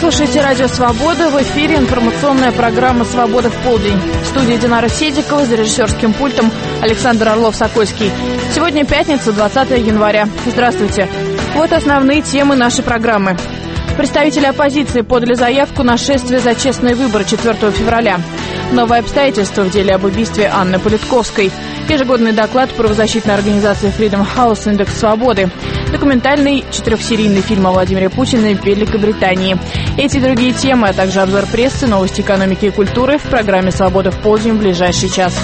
слушаете «Радио Свобода». В эфире информационная программа «Свобода в полдень». В студии Динара Седикова, за режиссерским пультом Александр Орлов-Сокольский. Сегодня пятница, 20 января. Здравствуйте. Вот основные темы нашей программы. Представители оппозиции подали заявку на шествие за честные выборы 4 февраля. Новые обстоятельства в деле об убийстве Анны Политковской. Ежегодный доклад правозащитной организации Freedom House «Индекс свободы». Документальный 4-серийный фильм о Владимире Путине в Великобритании. Эти и другие темы, а также обзор прессы, новости экономики и культуры в программе «Свобода в полдень» в ближайший час.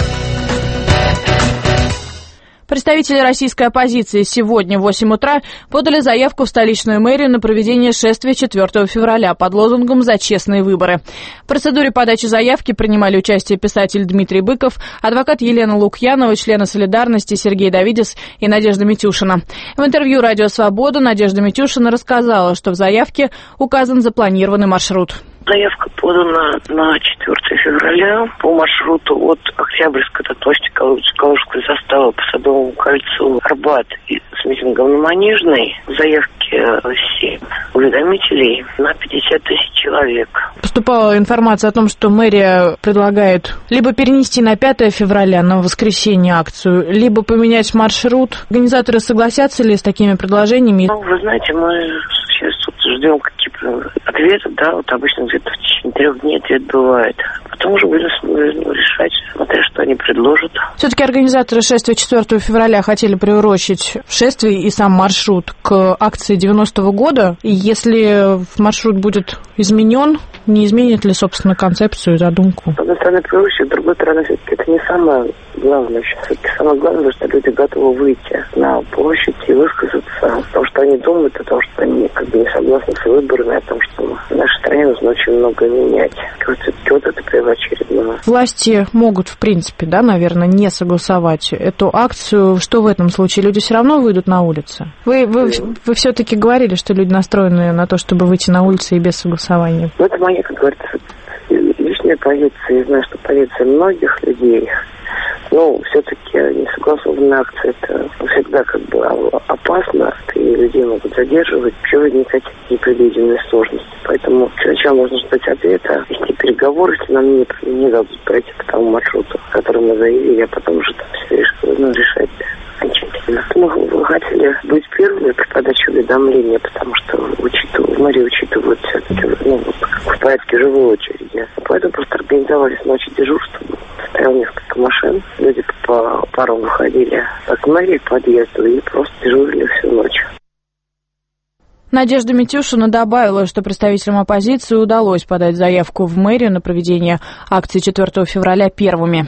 Представители российской оппозиции сегодня в 8 утра подали заявку в столичную мэрию на проведение шествия 4 февраля под лозунгом «За честные выборы». В процедуре подачи заявки принимали участие писатель Дмитрий Быков, адвокат Елена Лукьянова, члены «Солидарности» Сергей Давидис и Надежда Митюшина. В интервью «Радио Свобода» Надежда Митюшина рассказала, что в заявке указан запланированный маршрут. Заявка подана на 4 февраля по маршруту от Октябрьской до площади Калужской заставы по Садовому кольцу, Арбат и с митингом на Манежной. В заявке 7 уведомителей на 50 тысяч человек. Поступала информация о том, что мэрия предлагает либо перенести на 5 февраля, на воскресенье акцию, либо поменять маршрут. Организаторы согласятся ли с такими предложениями? Ну, вы знаете, мы сейчас тут ждем какие-то ответы, да, вот обычно где-то в течение 3 дней ответ бывает. Потом уже будем решать, смотря что они предложат. Все-таки организаторы шествия 4 февраля хотели приурочить шествие и сам маршрут к акции 90-го года. И если маршрут будет изменен, не изменит ли, собственно, концепцию и задумку? С одной стороны, приурочить, с другой стороны, все-таки это не самое главное. Все-таки самое главное, что люди готовы выйти на площадь и высказаться о том, что они думают, о том, что они как бы не согласны с выборами, о том, что в нашей стране нужно очень много менять. Все-таки вот это первоочередное. Власти могут, в принципе, да, наверное, не согласовать эту акцию. Что в этом случае? Люди все равно выйдут на улицы? Вы все-таки говорили, что люди настроены на то, чтобы выйти на улицы и без согласования. Ну, это моя, как говорится, личная позиция. Я знаю, что позиция многих людей. Но все-таки несогласованная акция – это всегда как бы опасно, и людей могут задерживать, вообще возникать непредвиденные сложности. Поэтому сначала нужно ждать ответа, вести переговоры, если нам не дадут пройти по тому маршруту, который мы заявили, а потом уже там все решать окончательно. Мы хотели быть первыми при подаче уведомления, потому что в мэрии учитывают все-таки в порядке живой очереди. Поэтому просто организовали ночью дежурство. Стояло несколько машин, люди по парам выходили к мэрии, к подъезду и просто дежурили всю ночь. Надежда Митюшина добавила, что представителям оппозиции удалось подать заявку в мэрию на проведение акции 4 февраля первыми.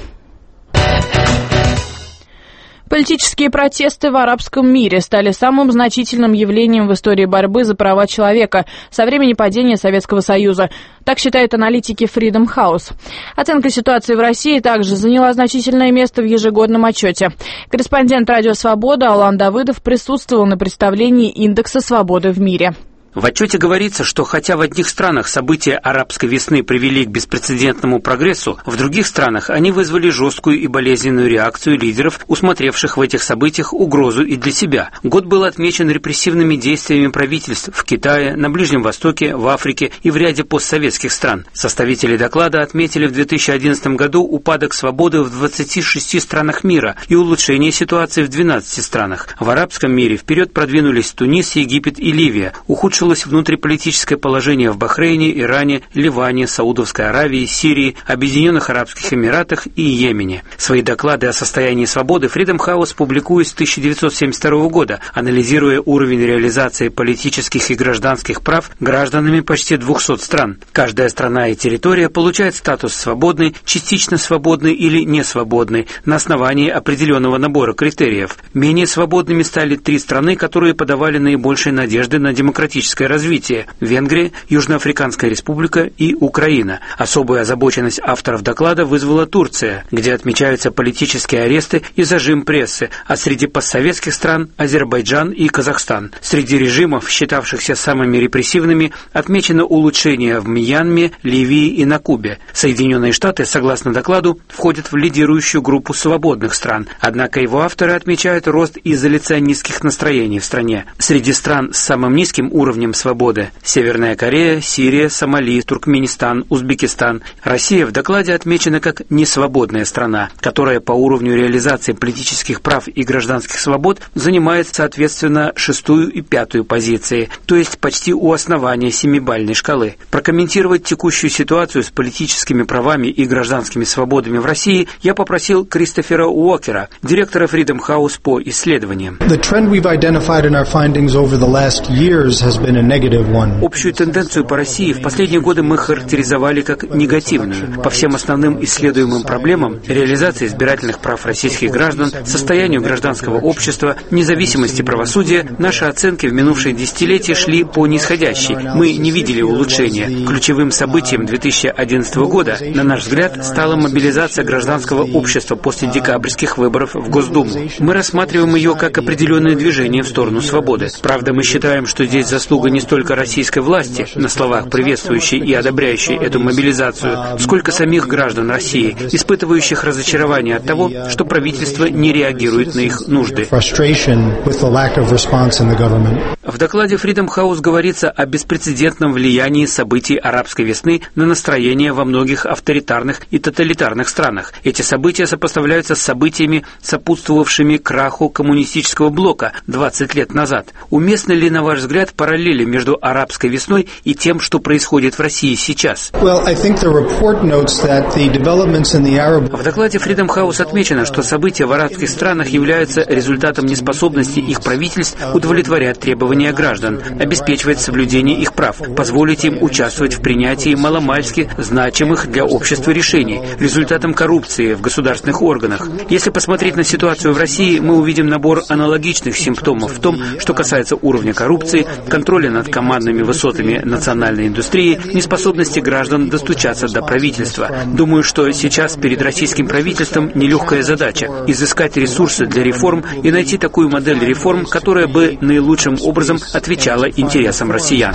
Политические протесты в арабском мире стали самым значительным явлением в истории борьбы за права человека со времени падения Советского Союза. Так считают аналитики Freedom House. Оценка ситуации в России также заняла значительное место в ежегодном отчете. Корреспондент «Радио Свобода» Алан Давыдов присутствовал на представлении индекса свободы в мире. В отчете говорится, что хотя в одних странах события арабской весны привели к беспрецедентному прогрессу, в других странах они вызвали жесткую и болезненную реакцию лидеров, усмотревших в этих событиях угрозу и для себя. Год был отмечен репрессивными действиями правительств в Китае, на Ближнем Востоке, в Африке и в ряде постсоветских стран. Составители доклада отметили в 2011 году упадок свободы в 26 странах мира и улучшение ситуации в 12 странах. В арабском мире вперед продвинулись Тунис, Египет и Ливия. Ухудшилось внутриполитическое положение в Бахрейне, Иране, Ливане, Саудовской Аравии, Сирии, Объединенных Арабских Эмиратах и Йемене. Свои доклады о состоянии свободы Freedom House публикует с 1972 года, анализируя уровень реализации политических и гражданских прав гражданами почти 200 стран. Каждая страна и территория получает статус свободной, частично свободной или несвободной на основании определенного набора критериев. Менее свободными стали 3 страны, которые подавали наибольшие надежды на демократическое развитие – Венгрия, Южноафриканская республика и Украина. Особую озабоченность авторов доклада вызвала Турция, где отмечаются политические аресты и зажим прессы, а среди постсоветских стран – Азербайджан и Казахстан. Среди режимов, считавшихся самыми репрессивными, отмечено улучшение в Мьянме, Ливии и на Кубе. Соединенные Штаты, согласно докладу, входят в лидирующую группу свободных стран, однако его авторы отмечают рост изоляционистских настроений в стране. Среди стран с самым низким уровнем уровнем свободы: Северная Корея, Сирия, Сомали, Туркменистан, Узбекистан. Россия в докладе отмечена как несвободная страна, которая по уровню реализации политических прав и гражданских свобод занимает, соответственно, 6-ю и 5-ю позиции, то есть почти у основания 7-бальной шкалы. Прокомментировать текущую ситуацию с политическими правами и гражданскими свободами в России я попросил Кристофера Уокера, директора Freedom House по исследованиям. Общую тенденцию по России в последние годы мы характеризовали как негативную. По всем основным исследуемым проблемам — реализации избирательных прав российских граждан, состоянию гражданского общества, независимости правосудия — наши оценки в минувшие десятилетия шли по нисходящей. Мы не видели улучшения. Ключевым событием 2011 года, на наш взгляд, стала мобилизация гражданского общества после декабрьских выборов в Госдуму. Мы рассматриваем ее как определенное движение в сторону свободы. Правда, мы считаем, что здесь заслуга не столько российской власти, на словах приветствующей и одобряющей эту мобилизацию, сколько самих граждан России, испытывающих разочарование от того, что правительство не реагирует на их нужды. В докладе Freedom House говорится о беспрецедентном влиянии событий арабской весны на настроение во многих авторитарных и тоталитарных странах. Эти события сопоставляются с событиями, сопутствовавшими краху коммунистического блока 20 лет назад. Уместны ли, на ваш взгляд, параллели между арабской весной и тем, что происходит в России сейчас? В докладе Freedom House отмечено, что события в арабских странах являются результатом неспособности их правительств удовлетворять требования граждан, обеспечивать соблюдение их прав, позволить им участвовать в принятии маломальски значимых для общества решений, результатом коррупции в государственных органах. Если посмотреть на ситуацию в России, мы увидим набор аналогичных симптомов в том, что касается уровня коррупции, контроля над командными высотами национальной индустрии, неспособности граждан достучаться до правительства. Думаю, что сейчас перед российским правительством нелегкая задача – изыскать ресурсы для реформ и найти такую модель реформ, которая бы наилучшим образом отвечала интересам россиян.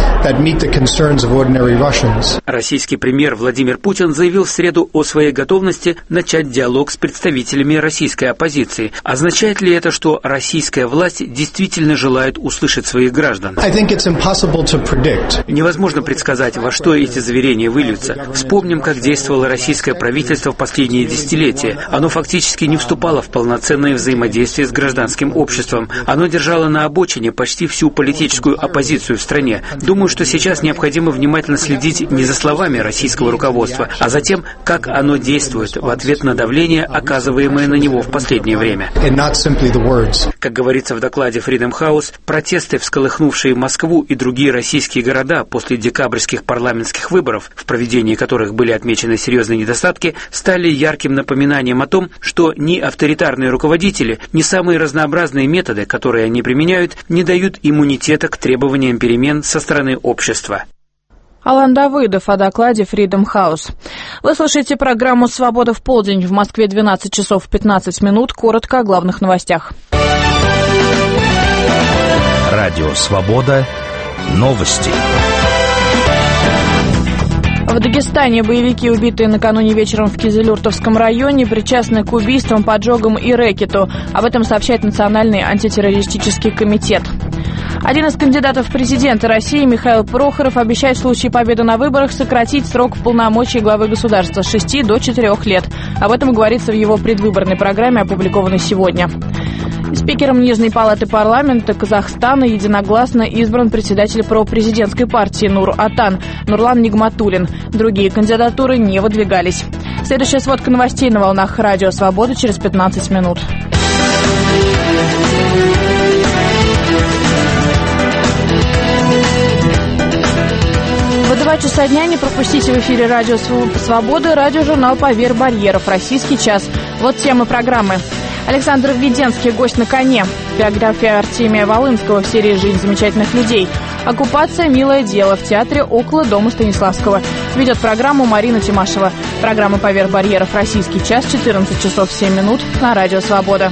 Российский премьер Владимир Путин заявил в среду о своей готовности начать диалог с представителями российской оппозиции. Означает ли это, что российская власть действительно желает услышать своих граждан? Невозможно предсказать, во что эти заверения выльются. Вспомним, как действовало российское правительство в последние десятилетия. Оно фактически не вступало в полноценное взаимодействие с гражданским обществом. Оно держало на обочине почти всю политическую оппозицию в стране. Думаю, что сейчас необходимо внимательно следить не за словами российского руководства, а за тем, как оно действует в ответ на давление, оказываемое на него в последнее время. Как говорится в докладе Freedom House, протесты, всколыхнувшие Москву и другие российские города после декабрьских парламентских выборов, в проведении которых были отмечены серьезные недостатки, стали ярким напоминанием о том, что ни авторитарные руководители, ни самые разнообразные методы, которые они применяют, не дают иммунитета к требованиям перемен со стороны общества. Алан Давыдов о докладе Freedom House. Вы слушаете программу «Свобода в полдень». В Москве 12 часов 15 минут. Коротко о главных новостях. Радио «Свобода». Новости. В Дагестане боевики, убитые накануне вечером в Кизилюртовском районе, причастны к убийствам, поджогам и рэкету. Об этом сообщает Национальный антитеррористический комитет. Один из кандидатов в президенты России, Михаил Прохоров, обещает в случае победы на выборах сократить срок полномочий главы государства с 6 до 4 лет. Об этом говорится в его предвыборной программе, опубликованной сегодня. Спикером Нижней палаты парламента Казахстана единогласно избран председатель пропрезидентской партии Нур-Отан Нурлан Нигматуллин. Другие кандидатуры не выдвигались. Следующая сводка новостей на волнах Радио Свобода через 15 минут. В 2 часа дня не пропустите в эфире Радио Свободы радиожурнал «Поверь барьеров. Российский час». Вот темы программы. Александр Введенский, гость на коне. Биография Артемия Волынского в серии «Жизнь замечательных людей». Оккупация «Милое дело» в театре около дома Станиславского. Ведет программу Марина Тимашева. Программа «Поверь барьеров. Российский час». 14 часов 7 минут на Радио Свобода.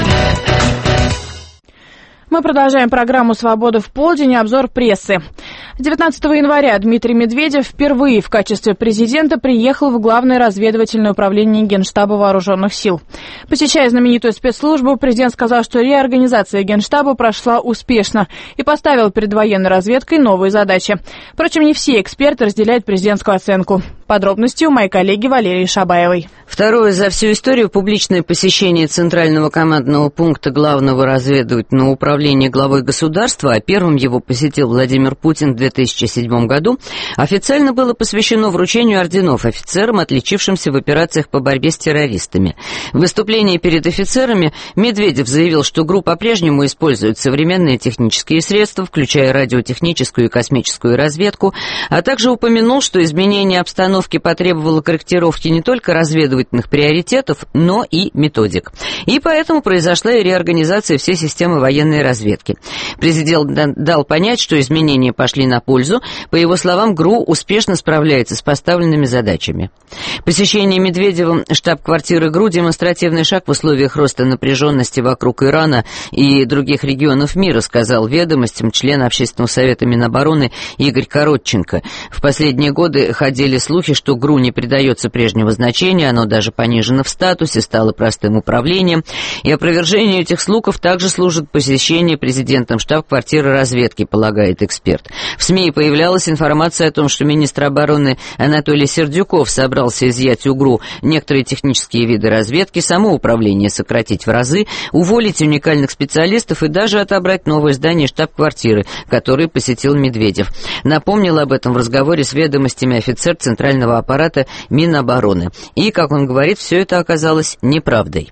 Мы продолжаем программу «Свобода в полдень» и обзор прессы. 19 января Дмитрий Медведев впервые в качестве президента приехал в Главное разведывательное управление Генштаба Вооруженных сил. Посещая знаменитую спецслужбу, президент сказал, что реорганизация Генштаба прошла успешно и поставил перед военной разведкой новые задачи. Впрочем, не все эксперты разделяют президентскую оценку. Подробности у моей коллеги Валерии Шабаевой. Второе за всю историю публичное посещение Центрального командного пункта Главного разведывательного управления главой государства, а первым его посетил Владимир Путин в 2007 году, официально было посвящено вручению орденов офицерам, отличившимся в операциях по борьбе с террористами. В выступлении перед офицерами Медведев заявил, что ГРУ по-прежнему использует современные технические средства, включая радиотехническую и космическую разведку, а также упомянул, что изменение обстановки потребовало корректировки не только разведывательных приоритетов, но и методик. И поэтому произошла и реорганизация всей системы военной разведки. Президент дал понять, что изменения пошли на пользу. По его словам, ГРУ успешно справляется с поставленными задачами. Посещение Медведевым штаб-квартиры ГРУ – демонстративный шаг в условиях роста напряженности вокруг Ирана и других регионов мира, сказал «Ведомостям» член Общественного совета Минобороны Игорь Коротченко. В последние годы ходили слухи, что ГРУ не придается прежнего значения, оно даже понижено в статусе, стало простым управлением. И опровержению этих слухов также служит посещение президентом штаб-квартиры разведки, полагает эксперт. В СМИ появлялась информация о том, что министр обороны Анатолий Сердюков собрался изъять у ГРУ некоторые технические виды разведки, само управление сократить в разы, уволить уникальных специалистов и даже отобрать новое здание штаб-квартиры, которое посетил Медведев. Напомнил об этом в разговоре с «Ведомостями» офицер Центрального аппарата Минобороны. И, как он говорит, все это оказалось неправдой.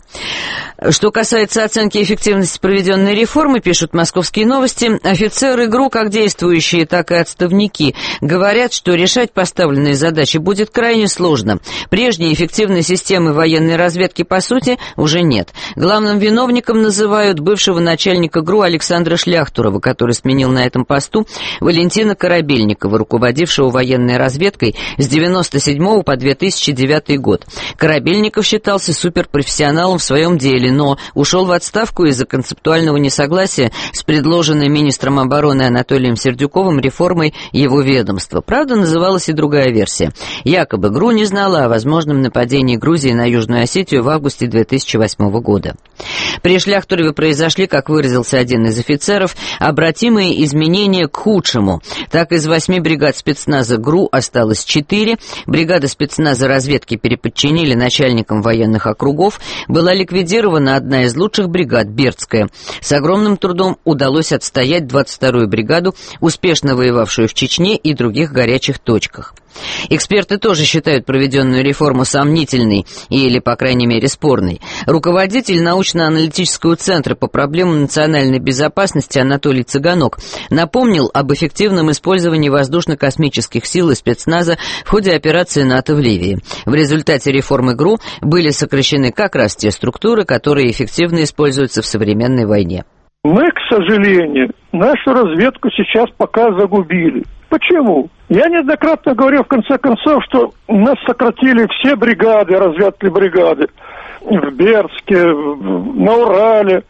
Что касается оценки эффективности проведенной реформы, пишут «Московские новости», офицеры ГРУ, как действующие, так и отставники, говорят, что решать поставленные задачи будет крайне сложно. Прежней эффективной системы военной разведки, по сути, уже нет. Главным виновником называют бывшего начальника ГРУ Александра Шляхтурова, который сменил на этом посту Валентина Корабельникова, руководившего военной разведкой с 1997 по 2009 год. Корабельников считался суперпрофессионалом в своем деле, но ушел в отставку из-за концептуального несогласия с предложенной министром обороны Анатолием Сердюковым реформой его ведомства. Правда, называлась и другая версия. Якобы ГРУ не знала о возможном нападении Грузии на Южную Осетию в августе 2008 года. При Шляхтурове произошли, как выразился один из офицеров, обратимые изменения к худшему. Так, из 8 бригад спецназа ГРУ осталось 4, бригады спецназа разведки переподчинили начальникам военных округов, была ликвидирована одна из лучших бригад, Бердская. С огромным трудом удалось отстоять 22-ю бригаду, успешно воевавшую в Чечне и других горячих точках. Эксперты тоже считают проведенную реформу сомнительной или, по крайней мере, спорной. Руководитель научно-аналитического центра по проблемам национальной безопасности Анатолий Цыганок напомнил об эффективном использовании воздушно-космических сил и спецназа в ходе операции НАТО в Ливии. В результате реформы ГРУ были сокращены как раз те структуры, которые эффективно используются в современной войне. Мы, к сожалению, нашу разведку сейчас пока загубили. Почему? Я неоднократно говорил, в конце концов, что нас сократили все бригады, разведывательные бригады. В Бердске, на Урале,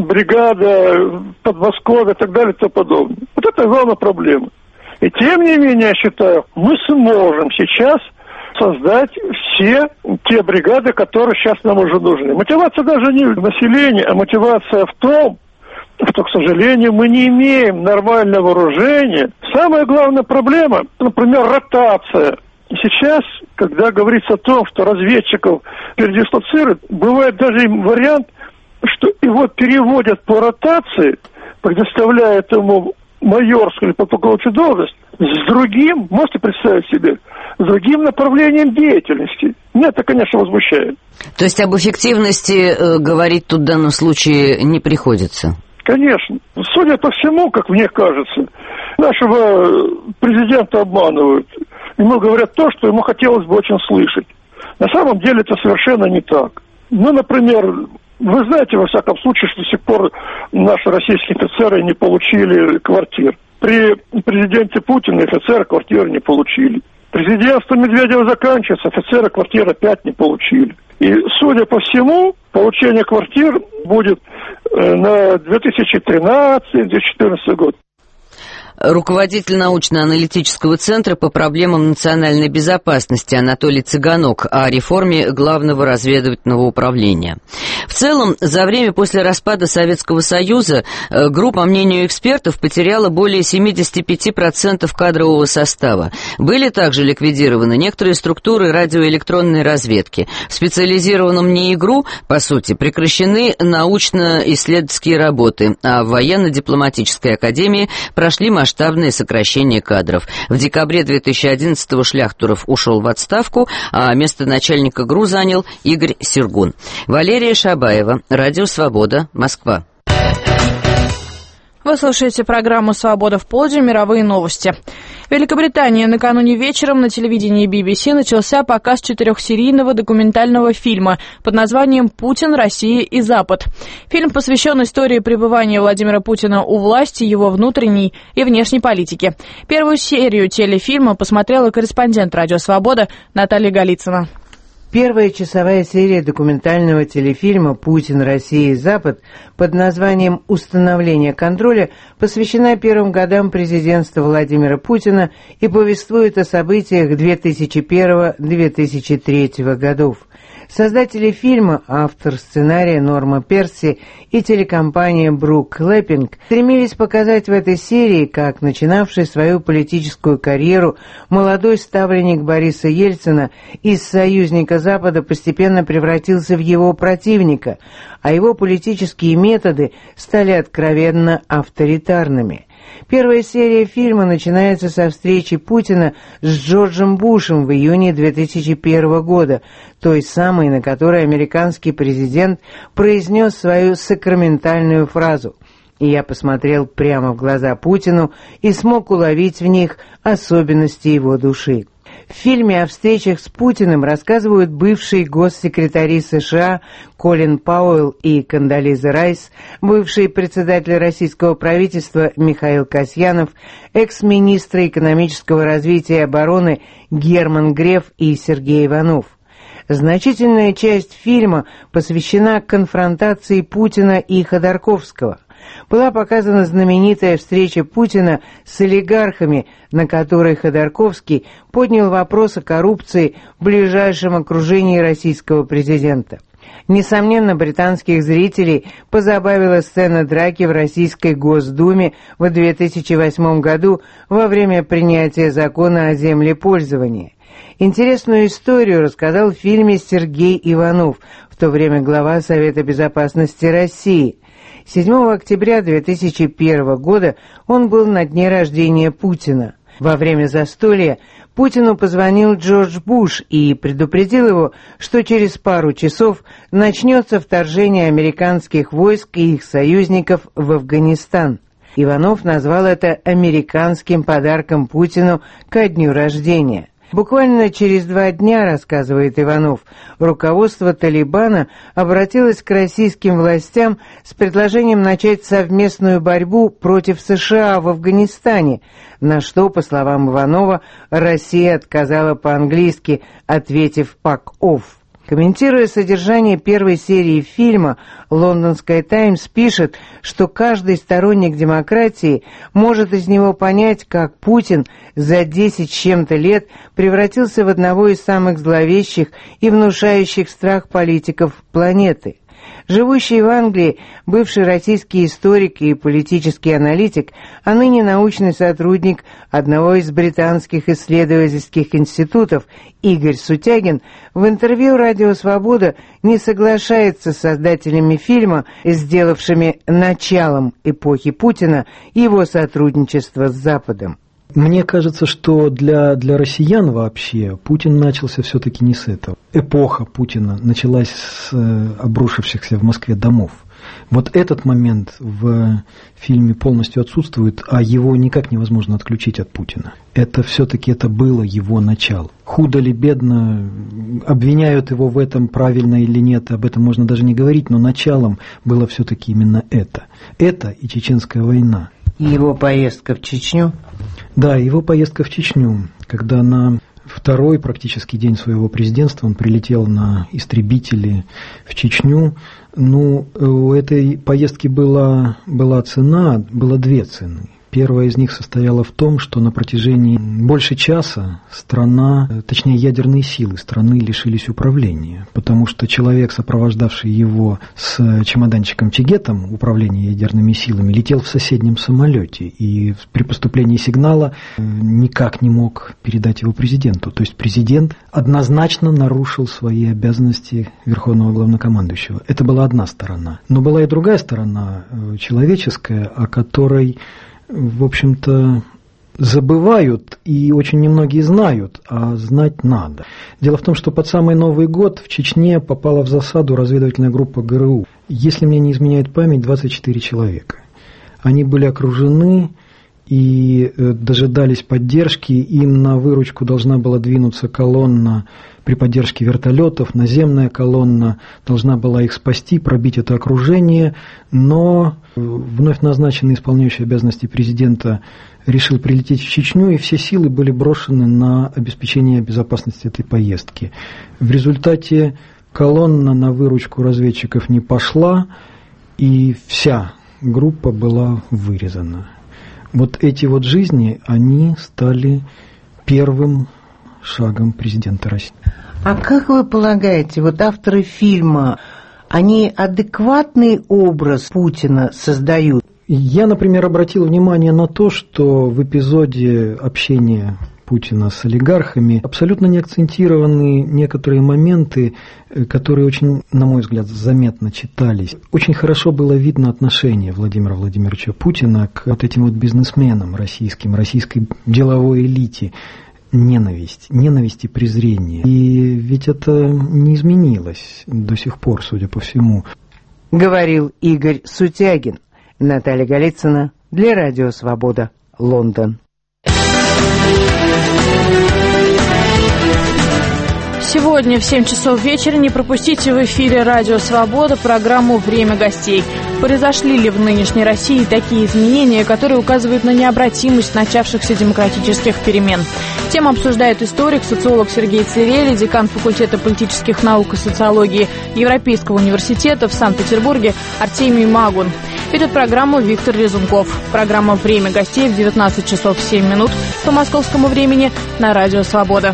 бригада в Подмосковье и так далее и тому подобное. Вот это главная проблема. И тем не менее, я считаю, мы сможем сейчас создать все те бригады, которые сейчас нам уже нужны. Мотивация даже не в населении, а мотивация в том, что, к сожалению, мы не имеем нормального вооружения. Самая главная проблема, например, ротация. Сейчас, когда говорится о том, что разведчиков передислоцируют, бывает даже вариант, что его переводят по ротации, предоставляют ему майорскую или подполковничью должность, с другим, можете представить себе, с другим направлением деятельности. Меня это, конечно, возмущает. То есть об эффективности говорить тут в данном случае не приходится? Конечно. Судя по всему, как мне кажется, нашего президента обманывают. Ему говорят то, что ему хотелось бы очень слышать. На самом деле это совершенно не так. Ну, например, вы знаете, во всяком случае, что до сих пор наши российские офицеры не получили квартир. При президенте Путине офицеры квартиры не получили. Президентство Медведева заканчивается, офицеры квартир опять не получили. И, судя по всему, получение квартир будет на 2013-2014 год. руководитель научно-аналитического центра по проблемам национальной безопасности Анатолий Цыганок о реформе Главного разведывательного управления. В целом, за время после распада Советского Союза группа, по мнению экспертов, потеряла более 75% кадрового состава. Были также ликвидированы некоторые структуры радиоэлектронной разведки. В специализированном НИИГРУ, по сути, прекращены научно-исследовательские работы, а в военно-дипломатической академии прошли масштабные сокращения кадров. В декабре 2011-го Шляхтуров ушел в отставку, а место начальника ГРУ занял Игорь Сергун. Валерия Шабаева, Радио Свобода, Москва. Вы слушаете программу «Свобода в полдень. Мировые новости». В Великобритании накануне вечером на телевидении BBC начался показ 4-серийного документального фильма под названием «Путин, Россия и Запад». Фильм посвящен истории пребывания Владимира Путина у власти, его внутренней и внешней политики. Первую серию телефильма посмотрела корреспондент «Радио Свобода» Наталья Голицына. Первая часовая серия документального телефильма «Путин, Россия и Запад» под названием «Установление контроля» посвящена первым годам президентства Владимира Путина и повествует о событиях 2001-2003 годов. Создатели фильма, автор сценария Норма Перси и телекомпания Брук Лэппинг стремились показать в этой серии, как начинавший свою политическую карьеру молодой ставленник Бориса Ельцина из союзника Запада постепенно превратился в его противника, а его политические методы стали откровенно авторитарными. Первая серия фильма начинается со встречи Путина с Джорджем Бушем в июне 2001 года, той самой, на которой американский президент произнес свою сакраментальную фразу. И я посмотрел прямо в глаза Путину и смог уловить в них особенности его души. В фильме о встречах с Путиным рассказывают бывшие госсекретари США Колин Пауэлл и Кондолиза Райс, бывший председатель российского правительства Михаил Касьянов, экс-министры экономического развития и обороны Герман Греф и Сергей Иванов. Значительная часть фильма посвящена конфронтации Путина и Ходорковского. Была показана знаменитая встреча Путина с олигархами, на которой Ходорковский поднял вопрос о коррупции в ближайшем окружении российского президента. Несомненно, британских зрителей позабавила сцена драки в Российской Госдуме в 2008 году во время принятия закона о землепользовании. Интересную историю рассказал в фильме Сергей Иванов, в то время глава Совета безопасности России. 7 октября 2001 года он был на дне рождения Путина. Во время застолья Путину позвонил Джордж Буш и предупредил его, что через пару часов начнется вторжение американских войск и их союзников в Афганистан. Иванов назвал это американским подарком Путину ко дню рождения. Буквально через 2 дня, рассказывает Иванов, руководство Талибана обратилось к российским властям с предложением начать совместную борьбу против США в Афганистане, на что, по словам Иванова, Россия отказала по-английски, ответив «pack off». Комментируя содержание первой серии фильма, лондонская «Таймс» пишет, что каждый сторонник демократии может из него понять, как Путин за 10 с чем-то лет превратился в одного из самых зловещих и внушающих страх политиков планеты. Живущий в Англии бывший российский историк и политический аналитик, а ныне научный сотрудник одного из британских исследовательских институтов Игорь Сутягин в интервью «Радио Свобода» не соглашается с создателями фильма, сделавшими началом эпохи Путина его сотрудничество с Западом. Мне кажется, что для россиян вообще Путин начался все-таки не с этого. Эпоха Путина началась с обрушившихся в Москве домов. Вот этот момент в фильме полностью отсутствует, а его никак невозможно отключить от Путина. Это все-таки было его начало. Худо ли, бедно, обвиняют его в этом, правильно или нет, об этом можно даже не говорить, но началом было все-таки именно это. Это и Чеченская война. И его поездка в Чечню? Да, его поездка в Чечню, когда на второй практически день своего президентства он прилетел на истребители в Чечню. У этой поездки была цена, было 2 цены. Первая из них состояла в том, что на протяжении больше часа ядерные силы страны лишились управления, потому что человек, сопровождавший его с чемоданчиком-чигетом управления ядерными силами, летел в соседнем самолете и при поступлении сигнала никак не мог передать его президенту. То есть президент однозначно нарушил свои обязанности верховного главнокомандующего. Это была одна сторона. Но была и другая сторона, человеческая, о которой, в общем-то, забывают и очень немногие знают, а знать надо. Дело в том, что под самый Новый год в Чечне попала в засаду разведывательная группа ГРУ. Если мне не изменяет память, 24 человека. Они были окружены и дожидались поддержки. Им на выручку должна была двинуться колонна при поддержке вертолетов, наземная колонна должна была их спасти, пробить это окружение, но вновь назначенный исполняющий обязанности президента решил прилететь в Чечню, и все силы были брошены на обеспечение безопасности этой поездки. В результате колонна на выручку разведчиков не пошла, и вся группа была вырезана. Вот эти вот жизни, они стали первым шагом президента России. А как вы полагаете, вот авторы фильма, они адекватный образ Путина создают? Я, например, обратил внимание на то, что в эпизоде общения Путина с олигархами абсолютно не акцентированы некоторые моменты, которые очень, на мой взгляд, заметно читались. Очень хорошо было видно отношение Владимира Владимировича Путина к вот этим вот бизнесменам российской деловой элите. Ненависть и презрение. И ведь это не изменилось до сих пор, судя по всему. Говорил Игорь Сутягин. Наталья Голицына для Радио Свобода, Лондон. Сегодня в 7 часов вечера не пропустите в эфире «Радио Свобода» программу «Время гостей». Произошли ли в нынешней России такие изменения, которые указывают на необратимость начавшихся демократических перемен? Тему обсуждает историк, социолог Сергей Цивели, декан факультета политических наук и социологии Европейского университета в Санкт-Петербурге Артемий Магун. Ведет программу Виктор Резунков. Программа «Время гостей» в 19 часов 7 минут по московскому времени на «Радио Свобода».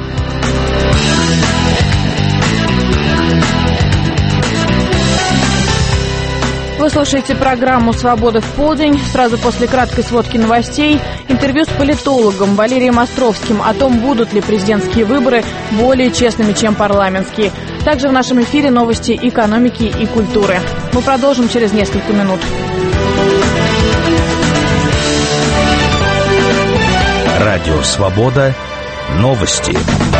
Вы слушаете программу «Свобода в полдень». Сразу после краткой сводки новостей интервью с политологом Валерием Островским о том, будут ли президентские выборы более честными, чем парламентские. Также в нашем эфире новости экономики и культуры. Мы продолжим через несколько минут. Радио «Свобода». Новости.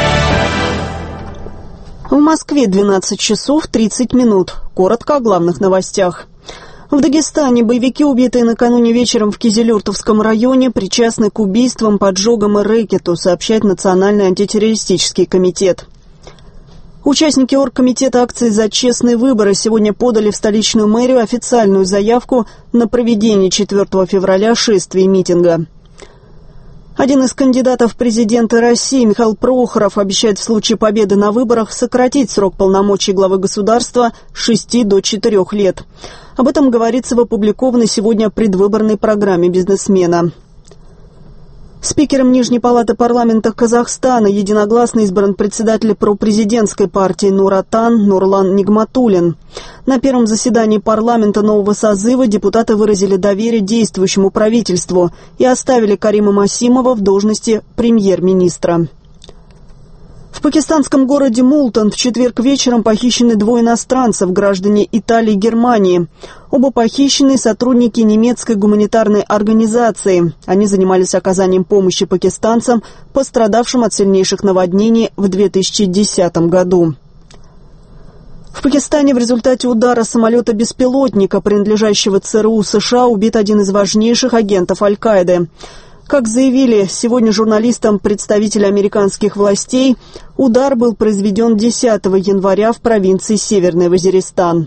В Москве 12 часов 30 минут. Коротко о главных новостях. В Дагестане боевики, убитые накануне вечером в Кизилюртовском районе, причастны к убийствам, поджогам и рэкету, сообщает Национальный антитеррористический комитет. Участники оргкомитета акции «За честные выборы» сегодня подали в столичную мэрию официальную заявку на проведение 4 февраля шествия и митинга. Один из кандидатов в президенты России, Михаил Прохоров, обещает в случае победы на выборах сократить срок полномочий главы государства с 6 до 4 лет. Об этом говорится в опубликованной сегодня предвыборной программе бизнесмена. Спикером Нижней палаты парламента Казахстана единогласно избран председатель пропрезидентской партии Нур-Отан Нурлан Нигматуллин. На первом заседании парламента нового созыва депутаты выразили доверие действующему правительству и оставили Карима Масимова в должности премьер-министра. В пакистанском городе Мултан в четверг вечером похищены 2 иностранцев, граждане Италии и Германии. Оба похищенные сотрудники немецкой гуманитарной организации. Они занимались оказанием помощи пакистанцам, пострадавшим от сильнейших наводнений в 2010 году. В Пакистане в результате удара самолета-беспилотника, принадлежащего ЦРУ США, убит один из важнейших агентов Аль-Каиды. Как заявили сегодня журналистам представители американских властей, удар был произведен 10 января в провинции Северный Вазиристан.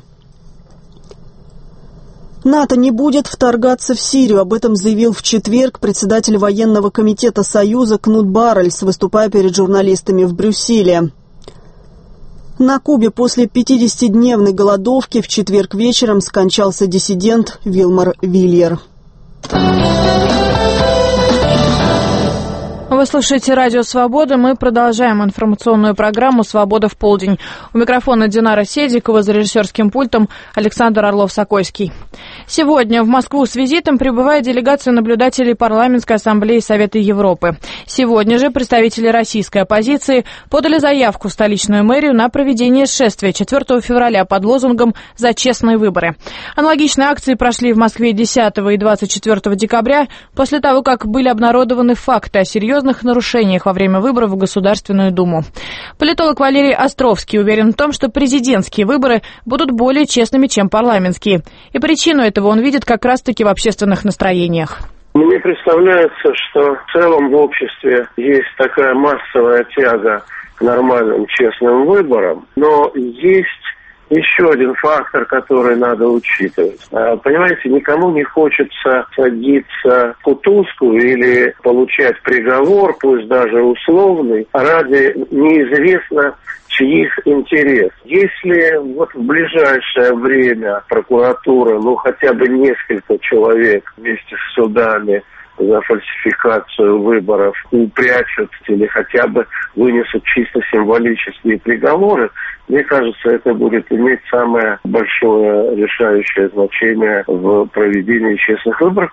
НАТО не будет вторгаться в Сирию. Об этом заявил в четверг председатель военного комитета Союза Кнут Баррельс, выступая перед журналистами в Брюсселе. На Кубе после 50-дневной голодовки в четверг вечером скончался диссидент Вилмар Вильер. Вы слушаете «Радио Свобода». Мы продолжаем информационную программу «Свобода в полдень». У микрофона Динара Седикова, за режиссерским пультом Александр Орлов-Сокольский. Сегодня в Москву с визитом прибывает делегация наблюдателей Парламентской ассамблеи Совета Европы. Сегодня же представители российской оппозиции подали заявку в столичную мэрию на проведение шествия 4 февраля под лозунгом «За честные выборы». Аналогичные акции прошли в Москве 10 и 24 декабря после того, как были обнародованы факты о серьезных нарушениях во время выборов в Государственную Думу. Политолог Валерий Островский уверен в том, что президентские выборы будут более честными, чем парламентские. И причину этого он видит как раз-таки в общественных настроениях. Мне представляется, что в целом в обществе есть такая массовая тяга к нормальным, честным выборам, но есть еще один фактор, который надо учитывать. Понимаете, никому не хочется садиться в кутузку или получать приговор, пусть даже условный, ради неизвестно чьих интересов. Если вот в ближайшее время прокуратура, хотя бы несколько человек вместе с судами за фальсификацию выборов упрячут или хотя бы вынесут чисто символические приговоры, мне кажется, это будет иметь самое большое решающее значение в проведении честных выборов.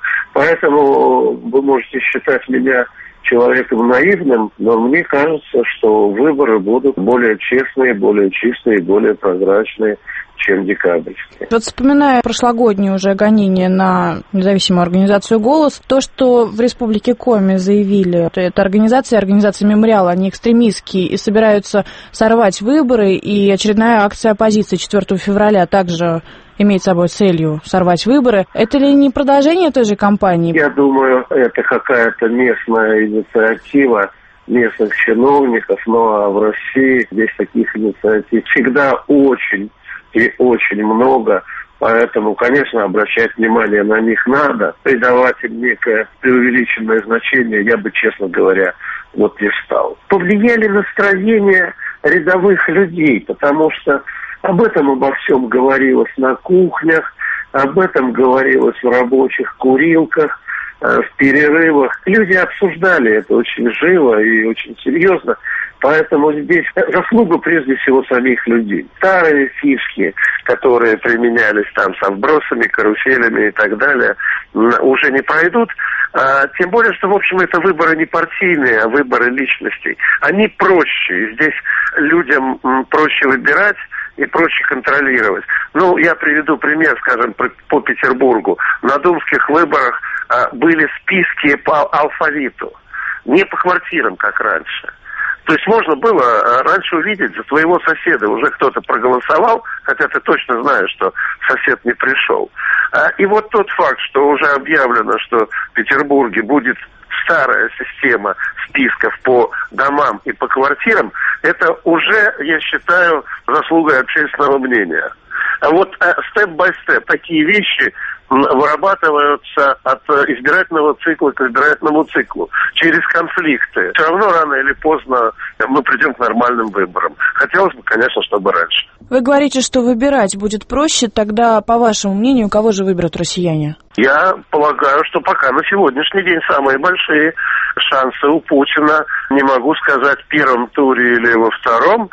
Поэтому вы можете считать меня человеком наивным, но мне кажется, что выборы будут более честные, более чистые, более прозрачные, чем декабрьские. Вот вспоминая прошлогодние уже гонения на независимую организацию «Голос», то, что в Республике Коми заявили, это организация «Мемориал», они экстремистские и собираются сорвать выборы, и очередная акция оппозиции 4 февраля также имеет собой целью сорвать выборы. Это ли не продолжение той же кампании? Я думаю, это какая-то местная инициатива местных чиновников, а в России здесь таких инициатив всегда очень и очень много, поэтому, конечно, обращать внимание на них надо, придавать им некое преувеличенное значение, я бы, честно говоря, не стал. Повлияли настроение рядовых людей, потому что об этом обо всем говорилось на кухнях, об этом говорилось в рабочих курилках, в перерывах. Люди обсуждали это очень живо и очень серьезно, поэтому здесь заслуга прежде всего самих людей. Старые фишки, которые применялись там со вбросами, каруселями и так далее, уже не пройдут. Тем более, что, в общем, это выборы не партийные, а выборы личностей. Они проще, и здесь людям проще выбирать и проще контролировать. Я приведу пример, скажем, по Петербургу. На думских выборах были списки по алфавиту, не по квартирам, как раньше. То есть можно было раньше увидеть, за твоего соседа уже кто-то проголосовал, хотя ты точно знаешь, что сосед не пришел. И вот тот факт, что уже объявлено, что в Петербурге будет старая система списков по домам и по квартирам, это уже, я считаю, заслугой общественного мнения. А вот степ-бай-степ такие вещи вырабатываются от избирательного цикла к избирательному циклу, через конфликты. Все равно рано или поздно мы придем к нормальным выборам. Хотелось бы, конечно, чтобы раньше. Вы говорите, что выбирать будет проще, тогда, по вашему мнению, кого же выберут россияне? Я полагаю, что пока на сегодняшний день самые большие шансы у Путина. Не могу сказать, в первом туре или во втором,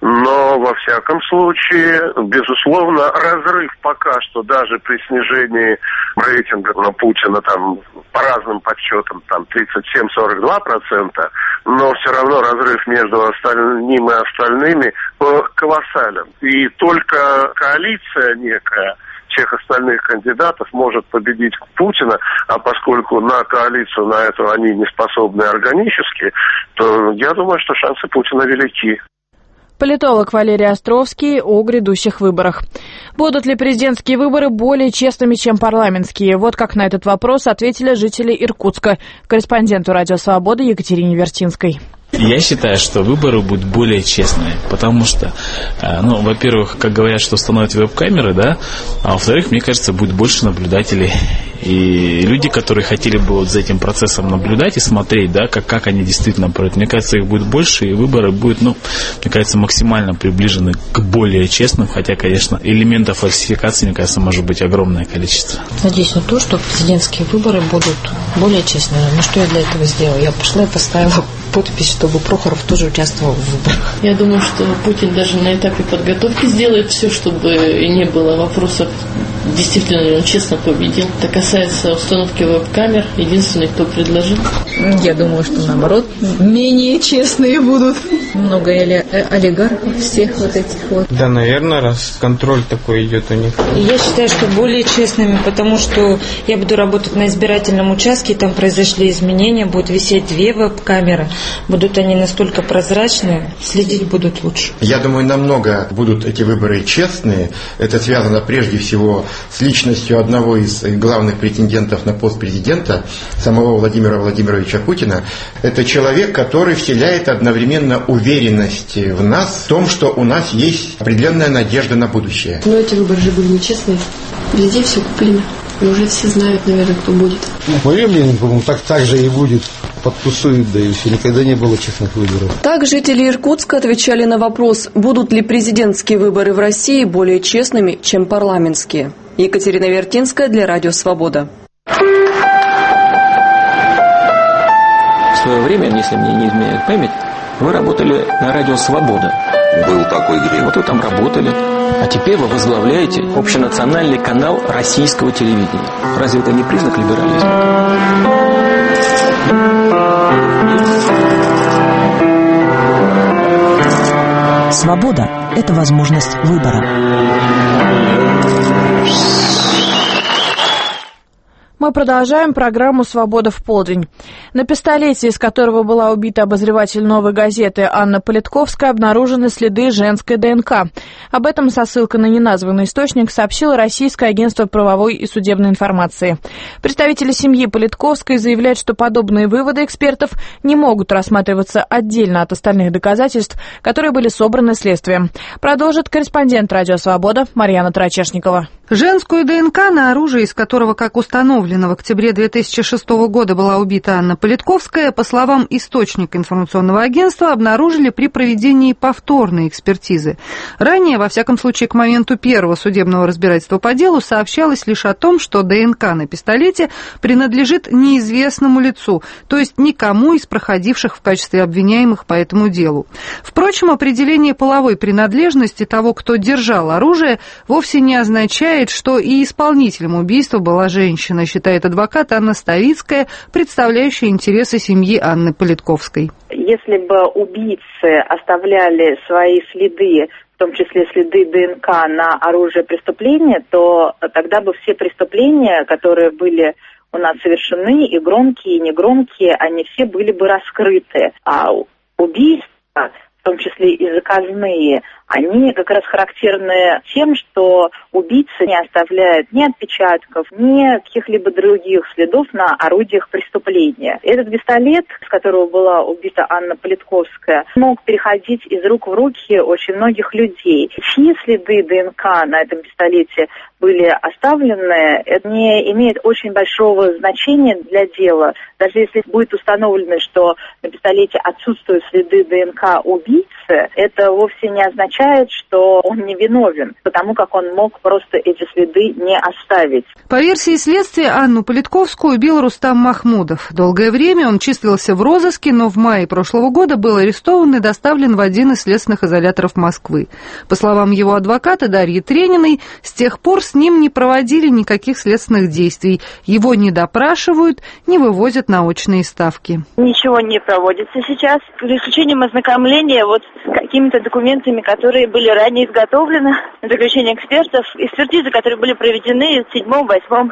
но во всяком случае, безусловно, разрыв пока что даже при снижении рейтинга на Путина там по разным подсчетам там 37-42%, но все равно разрыв между ним и остальными колоссален. И только коалиция некая всех остальных кандидатов может победить Путина, а поскольку на коалицию на эту они не способны органически, то я думаю, что шансы Путина велики. Политолог Валерий Островский о грядущих выборах. Будут ли президентские выборы более честными, чем парламентские? Вот как на этот вопрос ответили жители Иркутска. Корреспонденту «Радио Свобода» Екатерине Вертинской. Я считаю, что выборы будут более честные, потому что, во-первых, как говорят, что установят веб-камеры, да, а во-вторых, мне кажется, будет больше наблюдателей. И люди, которые хотели бы вот за этим процессом наблюдать и смотреть, да, как они действительно пройдут, мне кажется, их будет больше, и выборы будут, мне кажется, максимально приближены к более честным, хотя, конечно, элементов фальсификации, мне кажется, может быть огромное количество. Надеюсь на то, что президентские выборы будут более честными. Но что я для этого сделала? Я пошла и поставила подпись, чтобы Прохоров тоже участвовал в выборах. Я думаю, что Путин даже на этапе подготовки сделает все, чтобы не было вопросов, действительно ли он честно победил. Это касается установки веб-камер. Единственный, кто предложил. Я думаю, что наоборот, менее честные будут. Много олигархов, всех вот этих вот. Да, наверное, раз контроль такой идет у них. Я считаю, что более честными, потому что я буду работать на избирательном участке, там произошли изменения, будут висеть 2 веб-камеры. Будут они настолько прозрачные, следить будут лучше. Я думаю, намного будут эти выборы честные. Это связано прежде всего с личностью одного из главных претендентов на пост президента, самого Владимира Владимировича Путина. Это человек, который вселяет одновременно уверенность в нас, в том, что у нас есть определенная надежда на будущее. Но эти выборы же были нечестные. Везде все куплено. И уже все знают, наверное, кто будет. Мое мнение, по-моему, так же и будет. Подтусуют, да и все. Никогда не было честных выборов. Так жители Иркутска отвечали на вопрос, будут ли президентские выборы в России более честными, чем парламентские. Екатерина Вертинская для Радио Свобода. В свое время, если мне не изменяет память, вы работали на Радио Свобода. Был такой грех. Вот вы там работали. А теперь вы возглавляете общенациональный канал российского телевидения. Разве это не признак либерализма? Свобода – это возможность выбора. Мы продолжаем программу «Свобода в полдень». На пистолете, из которого была убита обозреватель «Новой газеты» Анна Политковская, обнаружены следы женской ДНК. Об этом со ссылкой на неназванный источник сообщило Российское агентство правовой и судебной информации. Представители семьи Политковской заявляют, что подобные выводы экспертов не могут рассматриваться отдельно от остальных доказательств, которые были собраны следствием. Продолжит корреспондент «Радио Свобода» Марьяна Трачешникова. Женскую ДНК на оружие, из которого, как установлено, в октябре 2006 года была убита Анна Политковская, по словам источника информационного агентства, обнаружили при проведении повторной экспертизы. Ранее, во всяком случае, к моменту первого судебного разбирательства по делу, сообщалось лишь о том, что ДНК на пистолете принадлежит неизвестному лицу, то есть никому из проходивших в качестве обвиняемых по этому делу. Впрочем, определение половой принадлежности того, кто держал оружие, вовсе не означает, что и исполнителем убийства была женщина, считает адвокат Анна Ставицкая, представляющая интересы семьи Анны Политковской. Если бы убийцы оставляли свои следы, в том числе следы ДНК на оружие преступления, то тогда бы все преступления, которые были у нас совершены, и громкие, и негромкие, они все были бы раскрыты. А убийства, в том числе и заказные, они как раз характерны тем, что убийца не оставляет ни отпечатков, ни каких-либо других следов на орудиях преступления. Этот пистолет, с которого была убита Анна Политковская, мог переходить из рук в руки очень многих людей. Чьи следы ДНК на этом пистолете были оставлены, это не имеет очень большого значения для дела. Даже если будет установлено, что на пистолете отсутствуют следы ДНК убийцы, это вовсе не означает, что он не виновен, потому как он мог просто эти следы не оставить. По версии следствия, Анну Политковскую убил Рустам Махмудов. Долгое время он числился в розыске, но в мае прошлого года был арестован и доставлен в один из следственных изоляторов Москвы. По словам его адвоката Дарьи Трениной, с тех пор с ним не проводили никаких следственных действий. Его не допрашивают, не вывозят на очные ставки. Ничего не проводится сейчас, за исключением ознакомления с какими-то документами, которые были ранее изготовлены, заключения экспертов, экспертизы, которые были проведены в 7, 8,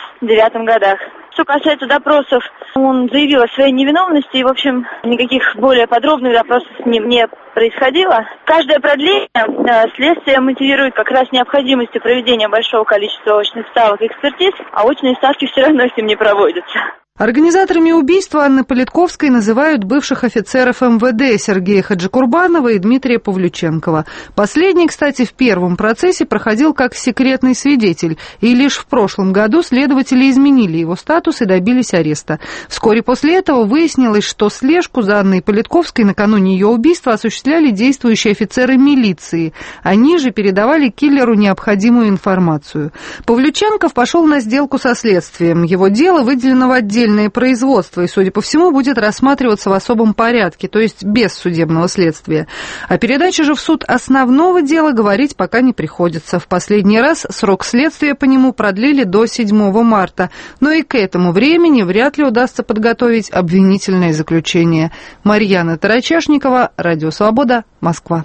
9 годах. Что касается допросов, он заявил о своей невиновности, и, в общем, никаких более подробных допросов с ним не происходило. Каждое продление следствие мотивирует как раз необходимостью проведения большого количества очных ставок и экспертиз, а очные ставки все равно с ним не проводятся. Организаторами убийства Анны Политковской называют бывших офицеров МВД Сергея Хаджикурбанова и Дмитрия Павлюченкова. Последний, кстати, в первом процессе проходил как секретный свидетель, и лишь в прошлом году следователи изменили его статус и добились ареста. Вскоре после этого выяснилось, что слежку за Анной Политковской накануне ее убийства осуществляли действующие офицеры милиции. Они же передавали киллеру необходимую информацию. Павлюченков пошел на сделку со следствием. Его дело выделено в отдельное производство и, судя по всему, будет рассматриваться в особом порядке, то есть без судебного следствия. О передаче же в суд основного дела говорить пока не приходится. В последний раз срок следствия по нему продлили до 7 марта, но и к этому времени вряд ли удастся подготовить обвинительное заключение. Марьяна Тарачашникова, Радио Свобода, Москва.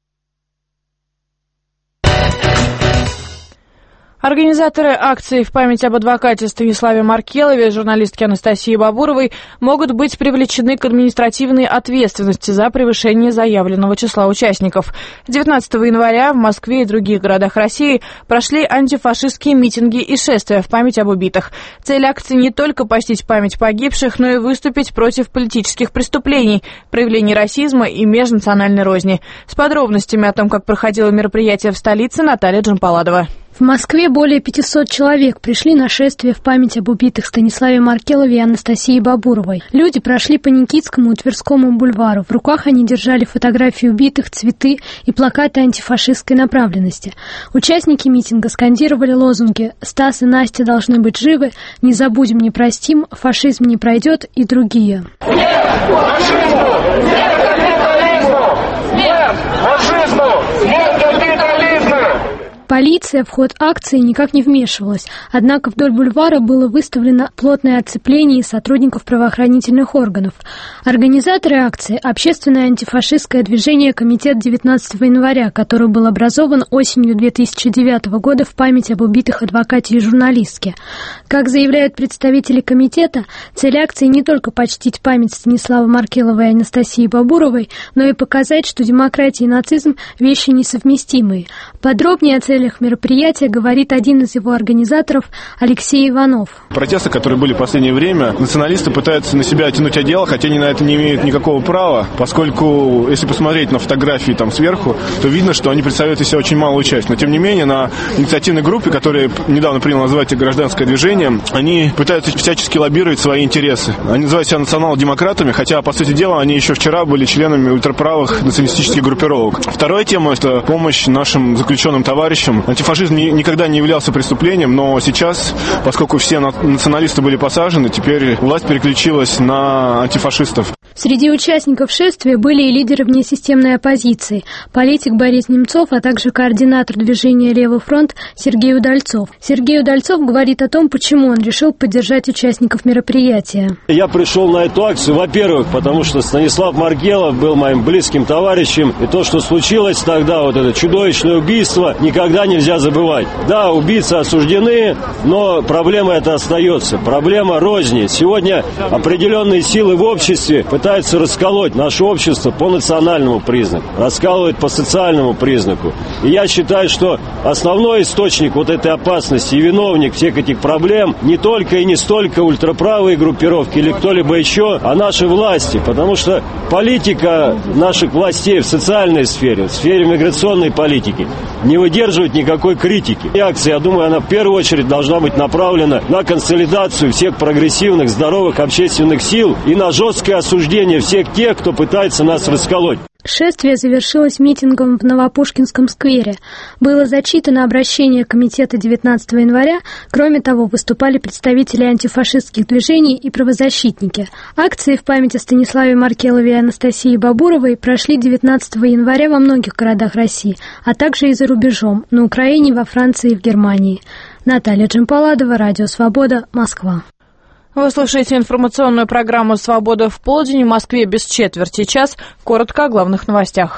Организаторы акции в память об адвокате Станиславе Маркелове и журналистке Анастасии Бабуровой могут быть привлечены к административной ответственности за превышение заявленного числа участников. 19 января в Москве и других городах России прошли антифашистские митинги и шествия в память об убитых. Цель акции не только почтить память погибших, но и выступить против политических преступлений, проявлений расизма и межнациональной розни. С подробностями о том, как проходило мероприятие в столице, Наталья Джампаладова. В Москве более 500 человек пришли на шествие в память об убитых Станиславе Маркелове и Анастасии Бабуровой. Люди прошли по Никитскому и Тверскому бульвару. В руках они держали фотографии убитых, цветы и плакаты антифашистской направленности. Участники митинга скандировали лозунги «Стас и Настя должны быть живы», «Не забудем, не простим», «Фашизм не пройдет» и другие. Нет фашизму! Нет капитализму! Нет фашизму! Нет капитализму! Полиция в ход акции никак не вмешивалась, однако вдоль бульвара было выставлено плотное оцепление из сотрудников правоохранительных органов. Организаторы акции – общественное антифашистское движение «Комитет 19 января», который был образован осенью 2009 года в память об убитых адвокате и журналистке. Как заявляют представители комитета, цель акции не только почтить память Станислава Маркелова и Анастасии Бабуровой, но и показать, что демократия и нацизм – вещи несовместимые. Подробнее о целях мероприятия говорит один из его организаторов Алексей Иванов. Протесты, которые были в последнее время, националисты пытаются на себя тянуть одеяло, хотя они на это не имеют никакого права, поскольку, если посмотреть на фотографии там сверху, то видно, что они представляют из себя очень малую часть. Но, тем не менее, на инициативной группе, которая недавно приняла назвать гражданское движение, они пытаются всячески лоббировать свои интересы. Они называют себя национал-демократами, хотя, по сути дела, они еще вчера были членами ультраправых националистических группировок. Вторая тема – это помощь нашим заключенным товарищам. Антифашизм никогда не являлся преступлением, но сейчас, поскольку все националисты были посажены, теперь власть переключилась на антифашистов. Среди участников шествия были и лидеры внесистемной оппозиции, политик Борис Немцов, а также координатор движения «Левый фронт» Сергей Удальцов. Сергей Удальцов говорит о том, почему он решил поддержать участников мероприятия. Я пришел на эту акцию, во-первых, потому что Станислав Маркелов был моим близким товарищем, и то, что случилось тогда, вот это чудовищное убийство, никогда нельзя забывать. Да, убийцы осуждены, но проблема эта остается. Проблема розни. Сегодня определенные силы в обществе пытаются расколоть наше общество по национальному признаку, раскалывают по социальному признаку. И я считаю, что основной источник вот этой опасности и виновник всех этих проблем не только и не столько ультраправые группировки или кто-либо еще, а наши власти. Потому что политика наших властей в социальной сфере, в сфере миграционной политики не выдерживает никакой критики. И акция, я думаю, она в первую очередь должна быть направлена на консолидацию всех прогрессивных, здоровых общественных сил и на жесткое осуждение всех тех, кто пытается нас расколоть. Шествие завершилось митингом в Новопушкинском сквере. Было зачитано обращение Комитета 19 января. Кроме того, выступали представители антифашистских движений и правозащитники. Акции в память о Станиславе Маркелове и Анастасии Бабуровой прошли 19 января во многих городах России, а также и за рубежом, на Украине, во Франции и в Германии. Наталья Джампаладова, Радио Свобода, Москва. Вы слушаете информационную программу «Свобода в полдень». В Москве без четверти час. Коротко о главных новостях.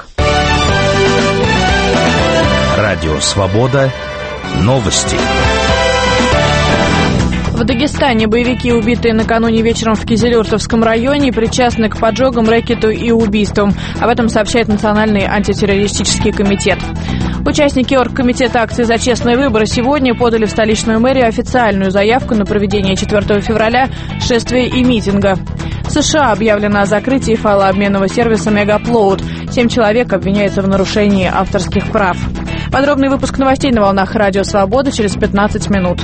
Радио «Свобода». Новости. В Дагестане боевики, убитые накануне вечером в Кизилюртовском районе, причастны к поджогам, рэкету и убийствам. Об этом сообщает Национальный антитеррористический комитет. Участники оргкомитета акции «За честные выборы» сегодня подали в столичную мэрию официальную заявку на проведение 4 февраля шествия и митинга. В США объявлено о закрытии файлообменного сервиса «Мегаплоуд». 7 человек обвиняются в нарушении авторских прав. Подробный выпуск новостей на волнах Радио Свобода через 15 минут.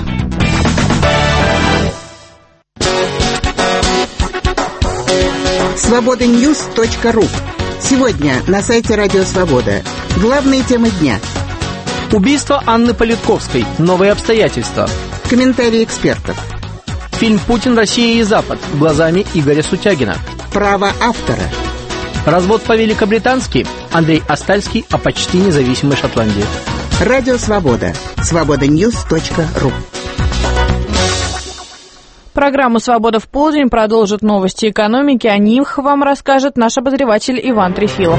Свободаnews.ру. Сегодня на сайте Радио Свобода. Главные темы дня. Убийство Анны Политковской. Новые обстоятельства. Комментарии экспертов. Фильм «Путин, Россия и Запад» глазами Игоря Сутягина. Право автора. Развод по-великобритански. Андрей Астальский о почти независимой Шотландии. Радио Свобода. Свободаnews.ру. Программу «Свобода в полдень» продолжит новости экономики. О них вам расскажет наш обозреватель Иван Трефилов.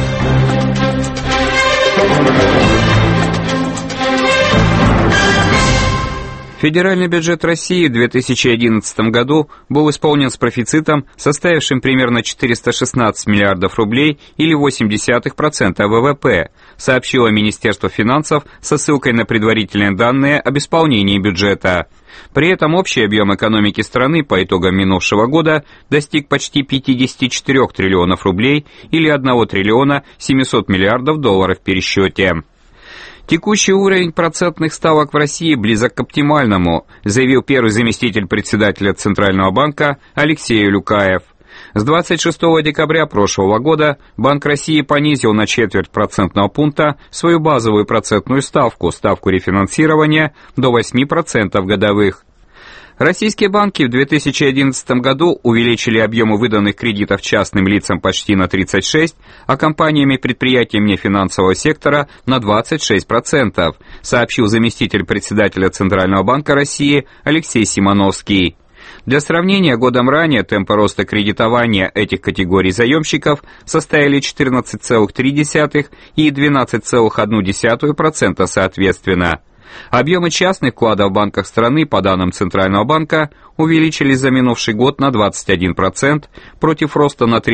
Федеральный бюджет России в 2011 году был исполнен с профицитом, составившим примерно 416 миллиардов рублей или 0,8% ВВП, сообщило Министерство финансов со ссылкой на предварительные данные об исполнении бюджета. При этом общий объем экономики страны по итогам минувшего года достиг почти 54 триллионов рублей или 1 триллиона 700 миллиардов долларов в пересчете. Текущий уровень процентных ставок в России близок к оптимальному, заявил первый заместитель председателя Центрального банка Алексей Люкаев. С 26 декабря прошлого года Банк России понизил на 0,25 процентного пункта свою базовую процентную ставку рефинансирования до 8% годовых. Российские банки в 2011 году увеличили объемы выданных кредитов частным лицам почти на 36%, а компаниям и предприятиям нефинансового сектора на 26%, сообщил заместитель председателя Центрального банка России Алексей Симоновский. Для сравнения, годом ранее темпы роста кредитования этих категорий заемщиков составили 14,3% и 12,1% соответственно. Объемы частных вкладов в банках страны, по данным Центрального банка, увеличились за минувший год на 21%, против роста на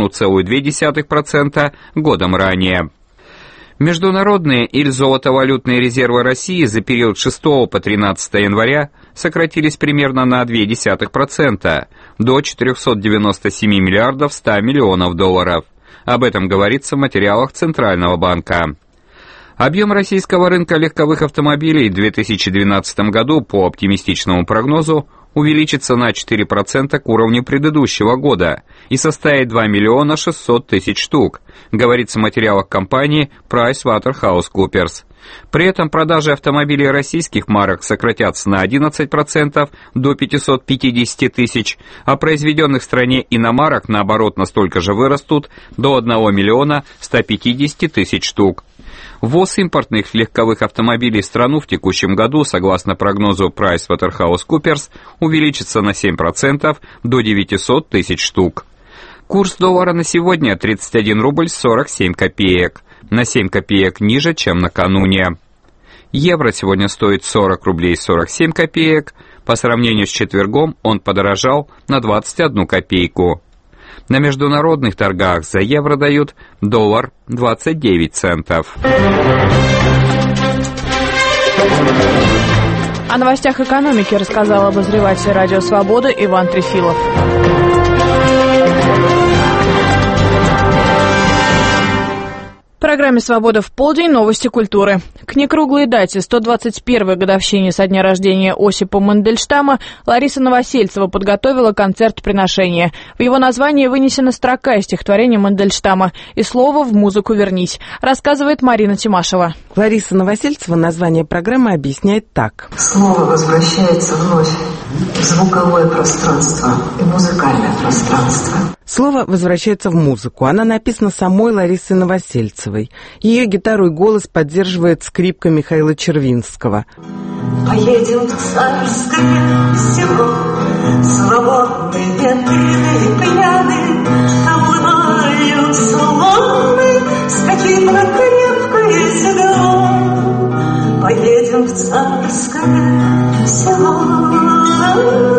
31,2% годом ранее. Международные или золотовалютные резервы России за период с 6 по 13 января сократились примерно на 0,2%, до 497 миллиардов 100 миллионов долларов. Об этом говорится в материалах Центрального банка. Объем российского рынка легковых автомобилей в 2012 году по оптимистичному прогнозу увеличится на 4% к уровню предыдущего года и составит 2 миллиона 600 тысяч штук, говорится в материалах компании PricewaterhouseCoopers. При этом продажи автомобилей российских марок сократятся на 11% до 550 тысяч, а произведенных в стране иномарок, наоборот, настолько же вырастут до 1 миллиона 150 тысяч штук. Ввоз импортных легковых автомобилей в страну в текущем году, согласно прогнозу PricewaterhouseCoopers, увеличится на 7% до 900 тысяч штук. Курс доллара на сегодня 31 рубль 47 копеек, на 7 копеек ниже, чем накануне. Евро сегодня стоит 40 рублей 47 копеек, по сравнению с четвергом он подорожал на 21 копейку. На международных торгах за евро дают доллар 29 центов. О новостях экономики рассказал обозреватель Радио Свобода Иван Трефилов. В программе «Свобода в полдень» новости культуры. К некруглой дате 121-й годовщине со дня рождения Осипа Мандельштама Лариса Новосельцева подготовила концерт приношения. В его названии вынесена строка из стихотворения Мандельштама «И слово в музыку вернись», рассказывает Марина Тимашева. Лариса Новосельцева название программы объясняет так. Слово возвращается вновь в звуковое пространство и музыкальное пространство. Слово возвращается в музыку. Она написана самой Ларисой Новосельцевой. Ее гитару и голос поддерживает скрипка Михаила Червинского. Поедем в царское село, свободные, ветреные, пьяные, там улыбаются луны, скачем на крепкое седло. Поедем в царское село.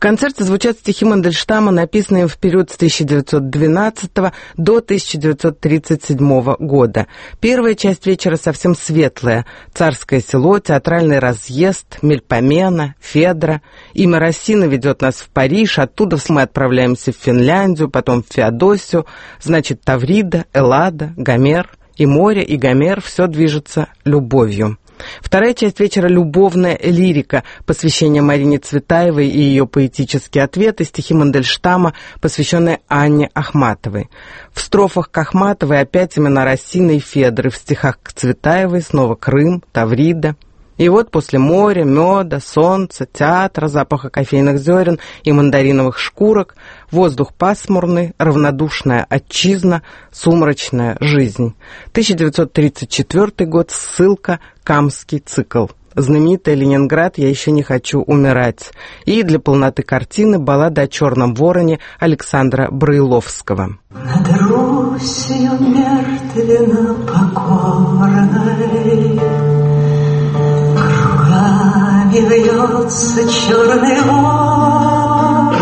концерте звучат стихи Мандельштама, написанные в период с 1912 до 1937 года. Первая часть вечера совсем светлая. Царское село, театральный разъезд, Мельпомена, Федра. Имя Россины ведет нас в Париж, оттуда мы отправляемся в Финляндию, потом в Феодосию, значит, Таврида, Эллада, Гомер. И море, и Гомер, все движется любовью. Вторая часть вечера — любовная лирика, посвящение Марине Цветаевой и ее поэтические ответы, стихи Мандельштама, посвященные Анне Ахматовой. В строфах к Ахматовой опять имена Рассины и Федры, в стихах к Цветаевой снова Крым, Таврида. И вот после моря, меда, солнца, театра, запаха кофейных зерен и мандариновых шкурок воздух пасмурный, равнодушная отчизна, сумрачная жизнь. 1934 год, ссылка, Камский цикл. Знаменитый Ленинград, я еще не хочу умирать. И для полноты картины баллада о черном вороне Александра Брайловского. Над Русью мертвенно покорной кругами вьется черный вор,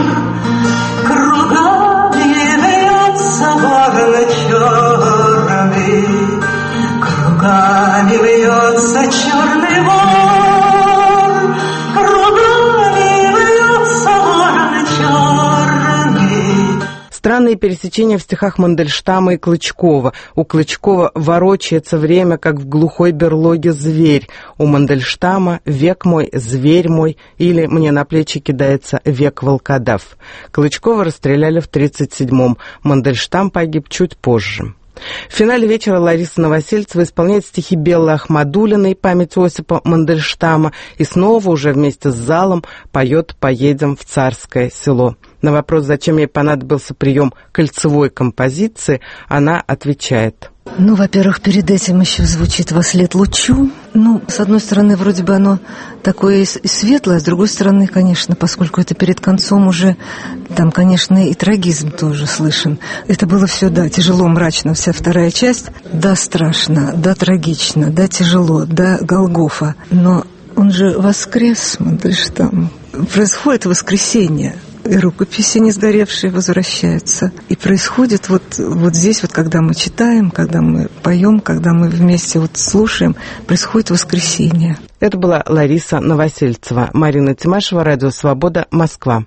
кругами вьется ворон черный, кругами вьется черный вор, кругами вьется ворон черный. Странные пересечения в стихах Мандельштама и Клычкова. У Клычкова ворочается время, как в глухой берлоге зверь. У Мандельштама «Век мой, зверь мой» или «Мне на плечи кидается век волкодав». Клычкова расстреляли в 1937-м, Мандельштам погиб чуть позже. В финале вечера Лариса Новосельцева исполняет стихи Беллы Ахмадулиной «Память Осипа Мандельштама» и снова уже вместе с залом поет «Поедем в Царское село». На вопрос, зачем ей понадобился прием кольцевой композиции, она отвечает. Ну, во-первых, перед этим еще звучит «Вослед лучу». Ну, с одной стороны, вроде бы оно такое и светлое, с другой стороны, конечно, поскольку это перед концом уже, там, конечно, и трагизм тоже слышен. Это было все, да, тяжело, мрачно, вся вторая часть. Да, страшно, да, трагично, да, тяжело, да, Голгофа. Но он же воскрес, Мандельштам. Происходит воскресенье. И рукописи не сгоревшие возвращаются. И происходит вот здесь, вот когда мы читаем, когда мы поем, когда мы вместе вот слушаем, происходит воскресенье. Это была Лариса Новосельцева. Марина Тимашева, Радио Свобода, Москва.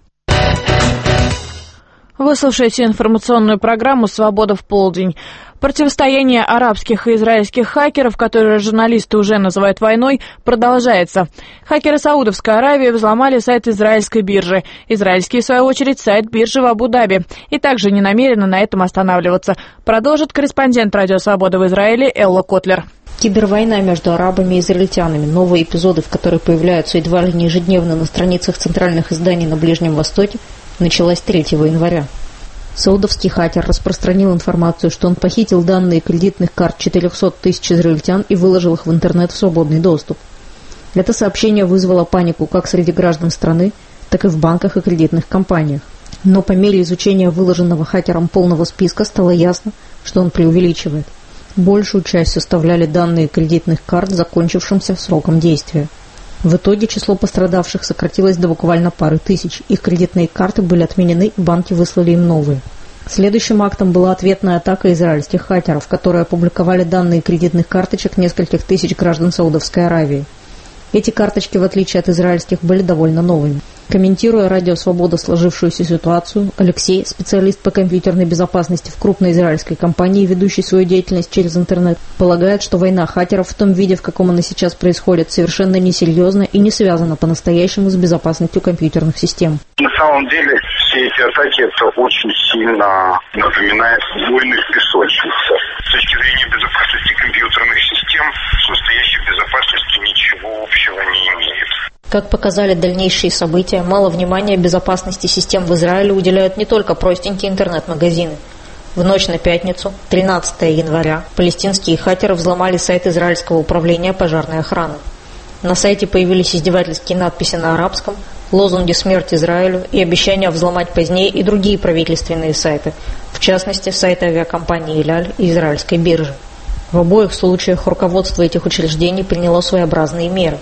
Вы слушаете информационную программу «Свобода в полдень». Противостояние арабских и израильских хакеров, которые журналисты уже называют войной, продолжается. Хакеры Саудовской Аравии взломали сайт израильской биржи. Израильские, в свою очередь, сайт биржи в Абу-Даби. И также не намерены на этом останавливаться. Продолжит корреспондент «Радио Свобода» в Израиле Элла Котлер. Кибервойна между арабами и израильтянами. Новые эпизоды, в которых появляются едва ли не ежедневно на страницах центральных изданий на Ближнем Востоке, началась 3 января. Саудовский хакер распространил информацию, что он похитил данные кредитных карт 400 тысяч израильтян и выложил их в интернет в свободный доступ. Это сообщение вызвало панику как среди граждан страны, так и в банках и кредитных компаниях. Но по мере изучения выложенного хакером полного списка стало ясно, что он преувеличивает. Большую часть составляли данные кредитных карт, закончившимся сроком действия. В итоге число пострадавших сократилось до буквально пары тысяч. Их кредитные карты были отменены, и банки выслали им новые. Следующим актом была ответная атака израильских хакеров, которые опубликовали данные кредитных карточек нескольких тысяч граждан Саудовской Аравии. Эти карточки, в отличие от израильских, были довольно новыми. Комментируя «Радио Свобода» сложившуюся ситуацию, Алексей, специалист по компьютерной безопасности в крупной израильской компании, ведущей свою деятельность через интернет, полагает, что война хакеров в том виде, в каком она сейчас происходит, совершенно несерьезна и не связана по-настоящему с безопасностью компьютерных систем. На самом деле все эти атаки это очень сильно напоминает войны в песочнице. С точки зрения безопасности компьютерных систем с настоящей безопасностью ничего общего не имеет. Как показали дальнейшие события, мало внимания безопасности систем в Израиле уделяют не только простенькие интернет-магазины. В ночь на пятницу, 13 января, палестинские хакеры взломали сайт израильского управления пожарной охраны. На сайте появились издевательские надписи на арабском, лозунги «Смерть Израилю» и обещания взломать позднее и другие правительственные сайты, в частности, сайты авиакомпании «Иляль» и израильской биржи. В обоих случаях руководство этих учреждений приняло своеобразные меры.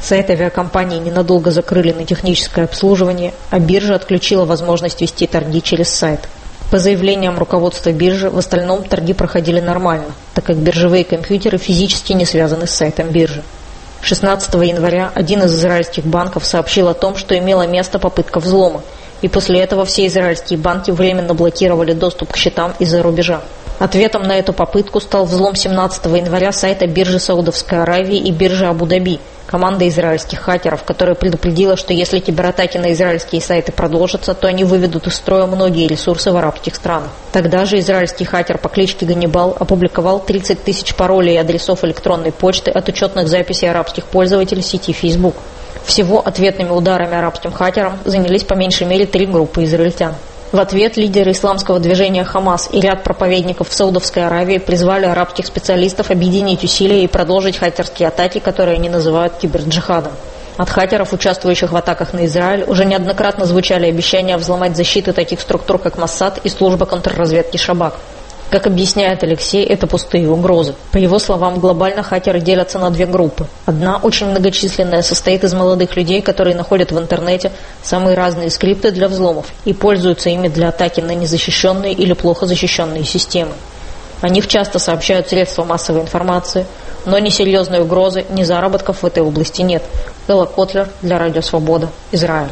Сайт авиакомпании ненадолго закрыли на техническое обслуживание, а биржа отключила возможность вести торги через сайт. По заявлениям руководства биржи, в остальном торги проходили нормально, так как биржевые компьютеры физически не связаны с сайтом биржи. 16 января один из израильских банков сообщил о том, что имела место попытка взлома, и после этого все израильские банки временно блокировали доступ к счетам из-за рубежа. Ответом на эту попытку стал взлом 17 января сайта биржи Саудовской Аравии и биржи Абу-Даби, команда израильских хакеров, которая предупредила, что если кибератаки на израильские сайты продолжатся, то они выведут из строя многие ресурсы в арабских странах. Тогда же израильский хакер по кличке Ганнибал опубликовал 30 тысяч паролей и адресов электронной почты от учетных записей арабских пользователей сети Facebook. Всего ответными ударами арабским хакерам занялись по меньшей мере 3 группы израильтян. В ответ лидеры исламского движения «Хамас» и ряд проповедников в Саудовской Аравии призвали арабских специалистов объединить усилия и продолжить хакерские атаки, которые они называют киберджихадом. От хакеров, участвующих в атаках на Израиль, уже неоднократно звучали обещания взломать защиты таких структур, как Моссад и служба контрразведки Шабак. Как объясняет Алексей, это пустые угрозы. По его словам, глобально хакеры делятся на 2 группы. Одна, очень многочисленная, состоит из молодых людей, которые находят в интернете самые разные скрипты для взломов и пользуются ими для атаки на незащищенные или плохо защищенные системы. О них часто сообщают средства массовой информации, но ни серьезной угрозы, ни заработков в этой области нет. Элла Котлер для Радио Свобода, Израиль.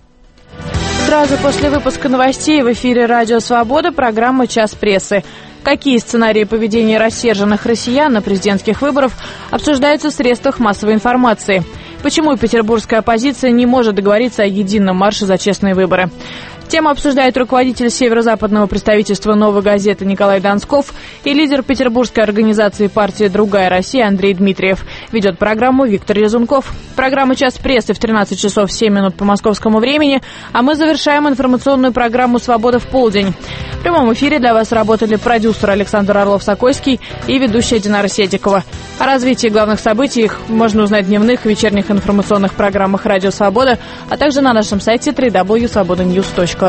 Сразу после выпуска новостей в эфире Радио Свобода программа «Час прессы». Какие сценарии поведения рассерженных россиян на президентских выборах обсуждаются в средствах массовой информации? Почему петербургская оппозиция не может договориться о едином марше за честные выборы? Тему обсуждает руководитель северо-западного представительства «Новой газеты» Николай Донсков и лидер петербургской организации партии «Другая Россия» Андрей Дмитриев. Ведет программу Виктор Резунков. Программа «Час прессы» в 13 часов 7 минут по московскому времени, а мы завершаем информационную программу «Свобода в полдень». В прямом эфире для вас работали продюсер Александр Орлов-Сокольский и ведущая Динара Седикова. О развитии главных событий их можно узнать в дневных и вечерних информационных программах «Радио Свобода», а также на нашем сайте www.svobodanews.ru.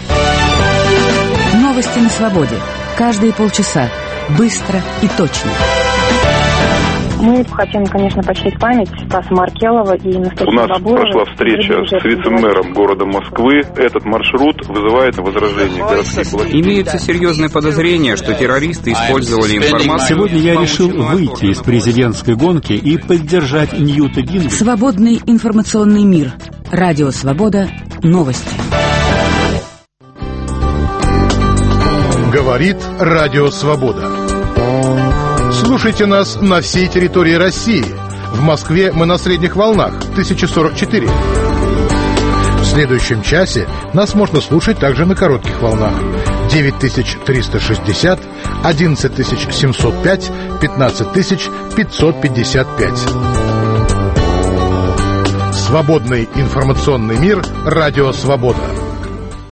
Новости на свободе. Каждые полчаса. Быстро и точно. Мы хотим, конечно, почтить память Стаса Маркелова и Анастасии У нас Бабуровой. прошла встреча с вице-мэром города Москвы. Этот маршрут вызывает возражения городских властей. Имеются серьезные подозрения, что террористы использовали информацию. Сегодня я решил выйти из президентской гонки и поддержать Ньюта Гингриcha. Свободный информационный мир. Радио Свобода. Новости. Говорит Радио Свобода. Слушайте нас на всей территории России. В Москве мы на средних волнах 1044. В следующем часе нас можно слушать также на коротких волнах 9360, 11705, 15555. Свободный информационный мир. Радио Свобода.